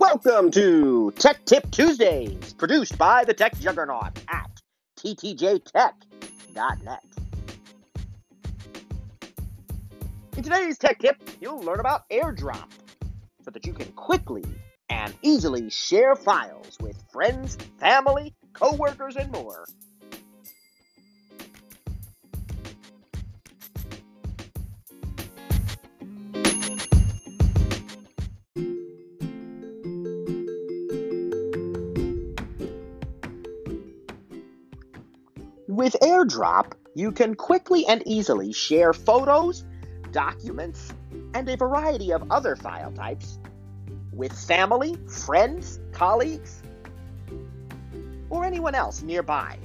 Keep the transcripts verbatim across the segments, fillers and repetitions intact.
Welcome to Tech Tip Tuesdays, produced by the Tech Juggernaut at T T J tech dot net. In today's Tech Tip, you'll learn about AirDrop so that you can quickly and easily share files with friends, family, coworkers, and more. With AirDrop, you can quickly and easily share photos, documents, and a variety of other file types with family, friends, colleagues, or anyone else nearby.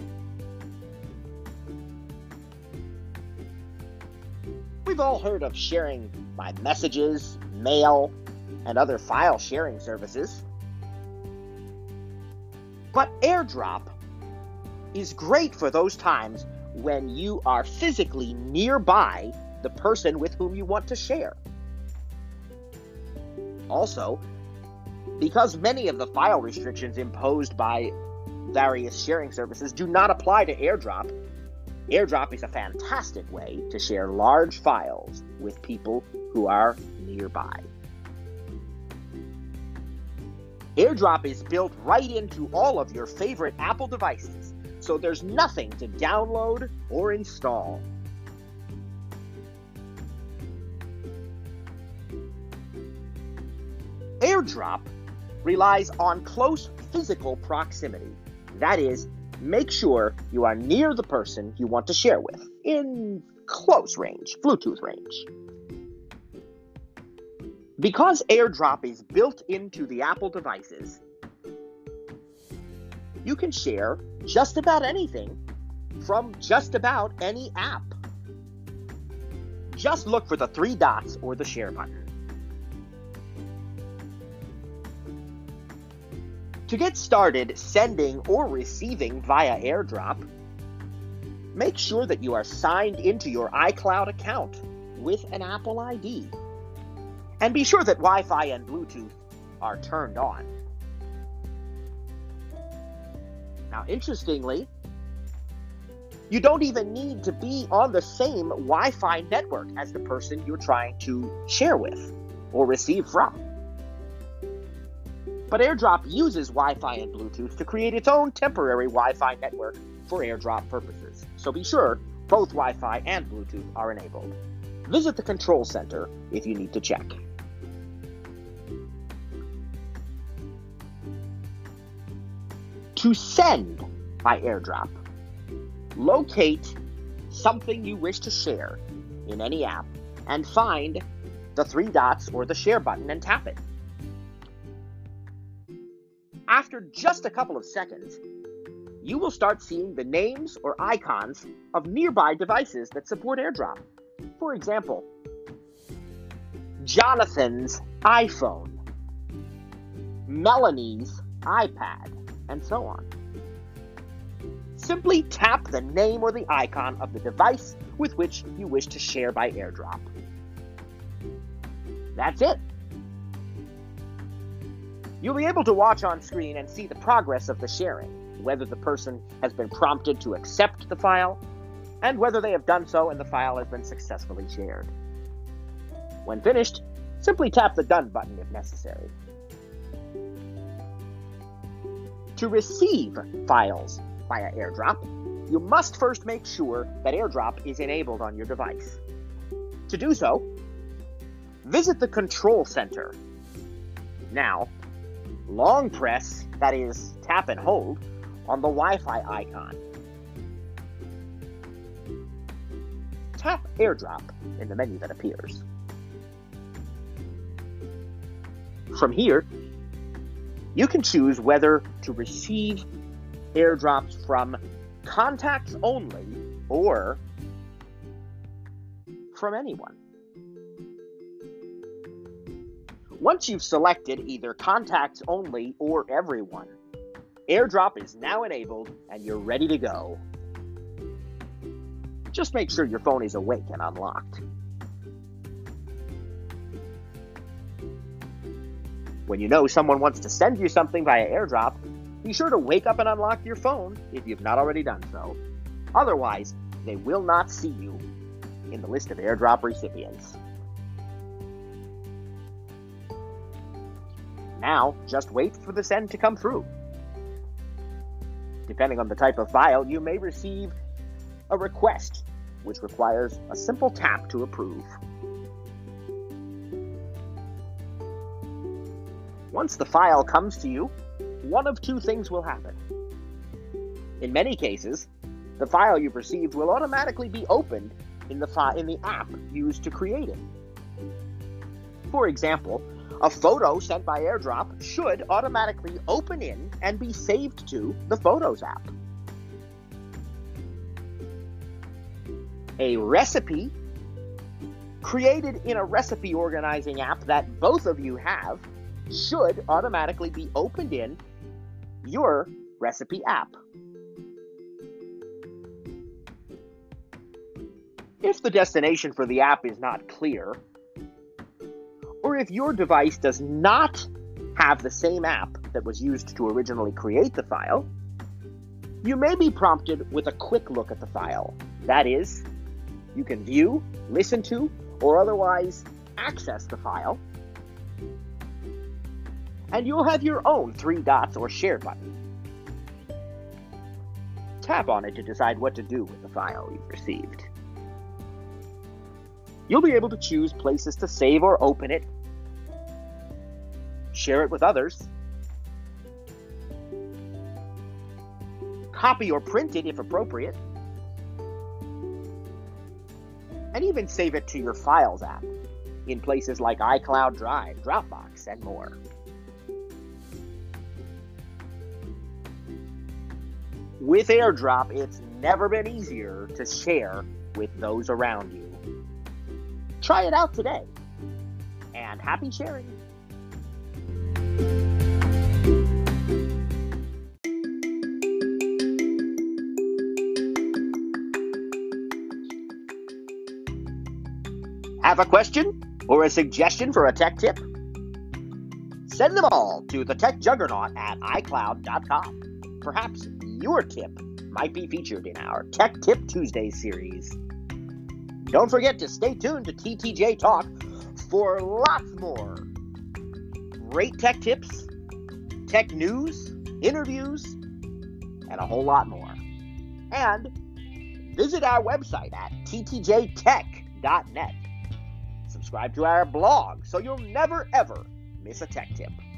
We've all heard of sharing by messages, mail, and other file sharing services. But AirDrop is great for those times when you are physically nearby the person with whom you want to share. Also, because many of the file restrictions imposed by various sharing services do not apply to AirDrop, AirDrop is a fantastic way to share large files with people who are nearby. AirDrop is built right into all of your favorite Apple devices, so there's nothing to download or install. AirDrop relies on close physical proximity. That is, make sure you are near the person you want to share with, in close range, Bluetooth range. Because AirDrop is built into the Apple devices, you can share just about anything from just about any app. Just look for the three dots or the share button. To get started sending or receiving via AirDrop, make sure that you are signed into your iCloud account with an Apple I D. And be sure that Wi-Fi and Bluetooth are turned on. Now, interestingly, you don't even need to be on the same Wi-Fi network as the person you're trying to share with or receive from. But AirDrop uses Wi-Fi and Bluetooth to create its own temporary Wi-Fi network for AirDrop purposes. So be sure both Wi-Fi and Bluetooth are enabled. Visit the Control Center if you need to check. To send by AirDrop, locate something you wish to share in any app and find the three dots or the share button and tap it. After just a couple of seconds, you will start seeing the names or icons of nearby devices that support AirDrop. For example, Jonathan's iPhone, Melanie's iPad, and so on. Simply tap the name or the icon of the device with which you wish to share by AirDrop. That's it. You'll be able to watch on screen and see the progress of the sharing, whether the person has been prompted to accept the file, and whether they have done so and the file has been successfully shared. When finished, simply tap the Done button if necessary. To receive files via AirDrop, you must first make sure that AirDrop is enabled on your device. To do so, visit the Control Center. Now, long press, that is, tap and hold, on the Wi-Fi icon. Tap AirDrop in the menu that appears. From here, you can choose whether to receive AirDrops from contacts only or from anyone. Once you've selected either contacts only or everyone, AirDrop is now enabled and you're ready to go. Just make sure your phone is awake and unlocked. When you know someone wants to send you something via airdrop, be sure to wake up and unlock your phone if you've not already done so. Otherwise, they will not see you in the list of airdrop recipients. Now, just wait for the send to come through. Depending on the type of file, you may receive a request, which requires a simple tap to approve. Once the file comes to you, one of two things will happen. In many cases, the file you've received will automatically be opened in the, fi- in the app used to create it. For example, a photo sent by airdrop should automatically open in and be saved to the Photos app. A recipe created in a recipe organizing app that both of you have should automatically be opened in your recipe app. If the destination for the app is not clear, or if your device does not have the same app that was used to originally create the file, you may be prompted with a quick look at the file. That is, you can view, listen to, or otherwise access the file, and you'll have your own three dots or share button. Tap on it to decide what to do with the file you've received. You'll be able to choose places to save or open it, share it with others, copy or print it if appropriate, and even save it to your Files app in places like iCloud Drive, Dropbox, and more. With airdrop, it's never been easier to share with those around you. Try it out today, and happy sharing. Have a question or a suggestion for a tech tip? Send them all to the tech juggernaut at i cloud dot com. Perhaps your tip might be featured in our Tech Tip Tuesday series. Don't forget to stay tuned to T T J Talk for lots more great tech tips, tech news, interviews, and a whole lot more. And visit our website at t t j tech dot net. Subscribe to our blog so you'll never ever miss a tech tip.